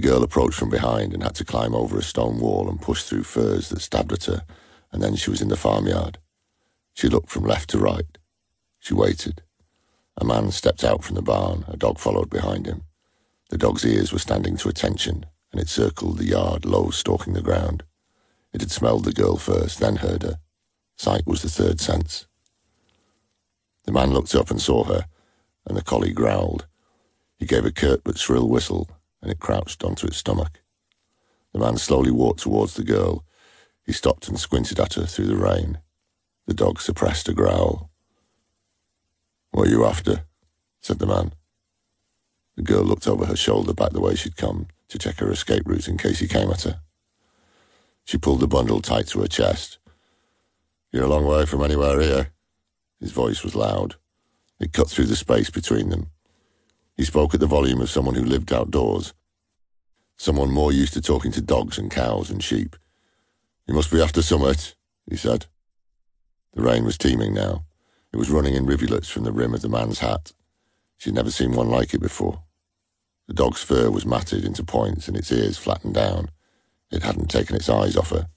girl approached from behind and had to climb over a stone wall and push through furze that stabbed at her, and then she was in the farmyard. She looked from left to right. She waited. A man stepped out from the barn. A dog followed behind him. The dog's ears were standing to attention, and it circled the yard, low, stalking the ground. It had smelled the girl first, then heard her. Sight was the third sense. The man looked up and saw her, and the collie growled. He gave a curt but shrill whistle, and it crouched onto its stomach. The man slowly walked towards the girl. He stopped and squinted at her through the rain. The dog suppressed a growl. "What are you after?" said the man. The girl looked over her shoulder back the way she'd come to check her escape route in case he came at her. She pulled the bundle tight to her chest. "You're a long way from anywhere here." His voice was loud. It cut through the space between them. He spoke at the volume of someone who lived outdoors, someone more used to talking to dogs and cows and sheep. "You must be after summit," he said. The rain was teeming now. It was running in rivulets from the rim of the man's hat. She'd never seen one like it before. The dog's fur was matted into points and its ears flattened down. It hadn't taken its eyes off her.